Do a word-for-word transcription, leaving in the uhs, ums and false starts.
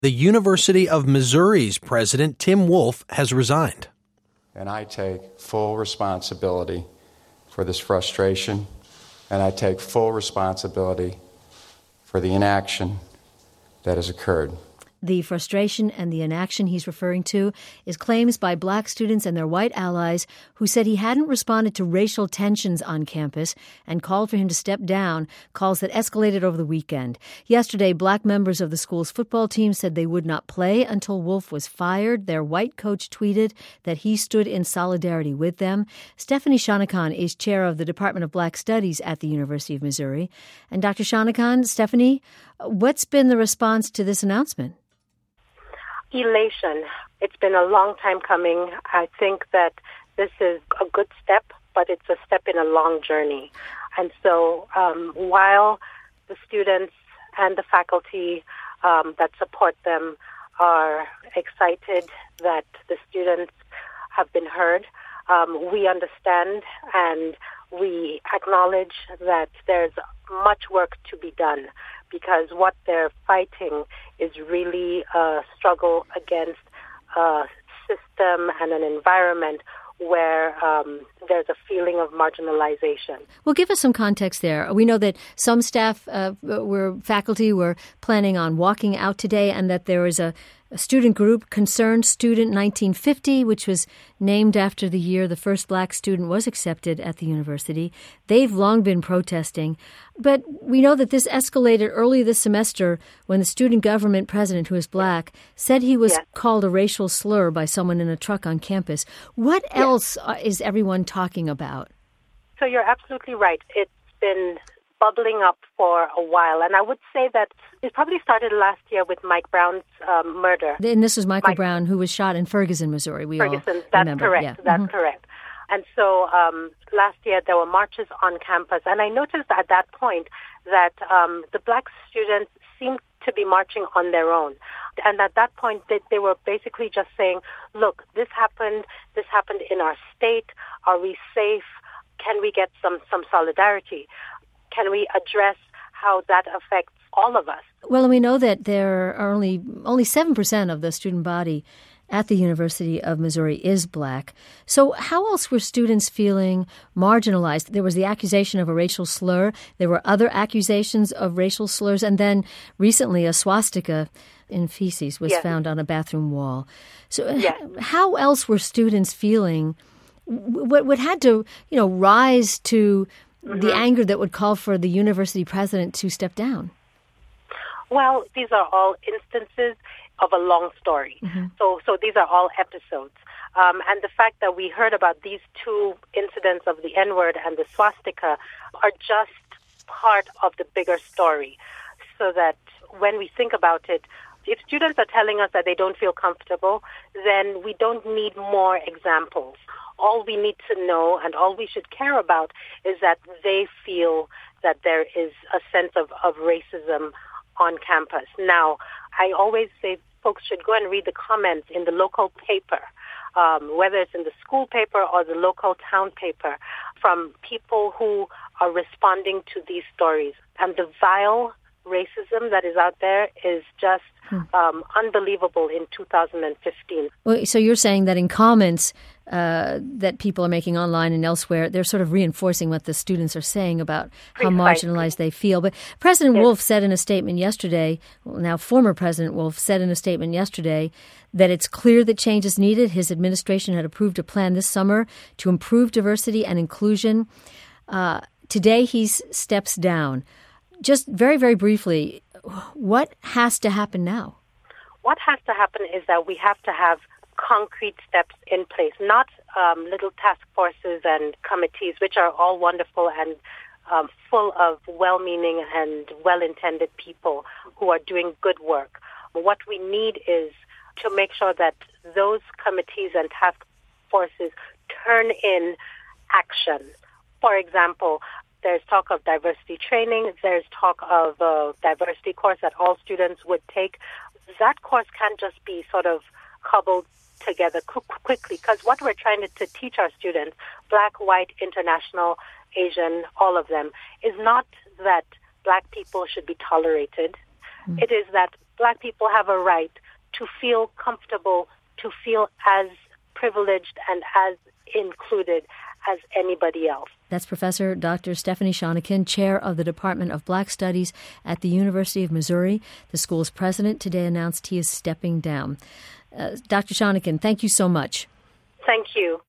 The University of Missouri's president, Tim Wolf, has resigned. And I take full responsibility for this frustration, and I take full responsibility for the inaction that has occurred. The frustration and the inaction he's referring to is claims by black students and their white allies who said he hadn't responded to racial tensions on campus and called for him to step down, calls that escalated over the weekend. Yesterday, black members of the school's football team said they would not play until Wolf was fired. Their white coach tweeted that he stood in solidarity with them. Stephanie Shanakan is chair of the Department of Black Studies at the University of Missouri. And Doctor Shanakan, Stephanie, what's been the response to this announcement? Elation. It's been a long time coming. I think that this is a good step, but it's a step in a long journey. And so um, while the students and the faculty um, that support them are excited that the students have been heard, um, we understand and we acknowledge that there's much work to be done, because what they're fighting is really a struggle against a system and an environment where um, there's a feeling of marginalization. Well, give us some context there. We know that some staff, uh, were faculty, were planning on walking out today, and that there was a, a student group, Concerned Student nineteen fifty, which was named after the year the first black student was accepted at the university. They've long been protesting. But we know that this escalated early this semester when the student government president, who is black, said he was yes. called a racial slur by someone in a truck on campus. What yes. else is everyone talking about? So you're absolutely right. It's been bubbling up for a while. And I would say that it probably started last year with Mike Brown's um, murder. And this was Michael Mike, Brown, who was shot in Ferguson, Missouri. We Ferguson, all that's remember. correct. Yeah. That's mm-hmm. correct. And so um, last year there were marches on campus. And I noticed at that point that um, the black students seemed to be marching on their own. And at that point, they, they were basically just saying, look, this happened. This happened in our state. Are we safe? Can we get some, some solidarity? Can we address how that affects all of us? Well, and we know that there are only only seven percent of the student body at the University of Missouri is black. So how else were students feeling marginalized? There was the accusation of a racial slur. There were other accusations of racial slurs. And then recently a swastika in feces was yes. found on a bathroom wall. So yes. how else were students feeling? What, what had to, you know, rise to mm-hmm. the anger that would call for the university president to step down? Well, these are all instances of a long story. Mm-hmm. So so these are all episodes. Um, and the fact that we heard about these two incidents of the N-word and the swastika are just part of the bigger story. So that when we think about it, if students are telling us that they don't feel comfortable, then we don't need more examples. All we need to know and all we should care about is that they feel that there is a sense of, of racism on campus. Now, I always say folks should go and read the comments in the local paper, um, whether it's in the school paper or the local town paper, from people who are responding to these stories. And the vile racism that is out there is just um, unbelievable in two thousand fifteen. Well, so you're saying that in comments uh, that people are making online and elsewhere, they're sort of reinforcing what the students are saying about how Precisely. marginalized they feel. But President yes. Wolf said in a statement yesterday, well, now former President Wolf said in a statement yesterday that it's clear that change is needed. His administration had approved a plan this summer to improve diversity and inclusion. Uh, today he steps down. Just very, very briefly, what has to happen now? What has to happen is that we have to have concrete steps in place, not um, little task forces and committees, which are all wonderful and um, full of well-meaning and well-intended people who are doing good work. What we need is to make sure that those committees and task forces turn in action. For example, there's talk of diversity training. There's talk of a diversity course that all students would take. That course can't just be sort of cobbled together quickly, because what we're trying to, to teach our students, black, white, international, Asian, all of them, is not that black people should be tolerated. Mm. It is that Black people have a right to feel comfortable, to feel as privileged and as included as anybody else. That's Professor Doctor Stephanie Shonikin, chair of the Department of Black Studies at the University of Missouri. The school's president today announced he is stepping down. Uh, Doctor Shonikin, thank you so much. Thank you.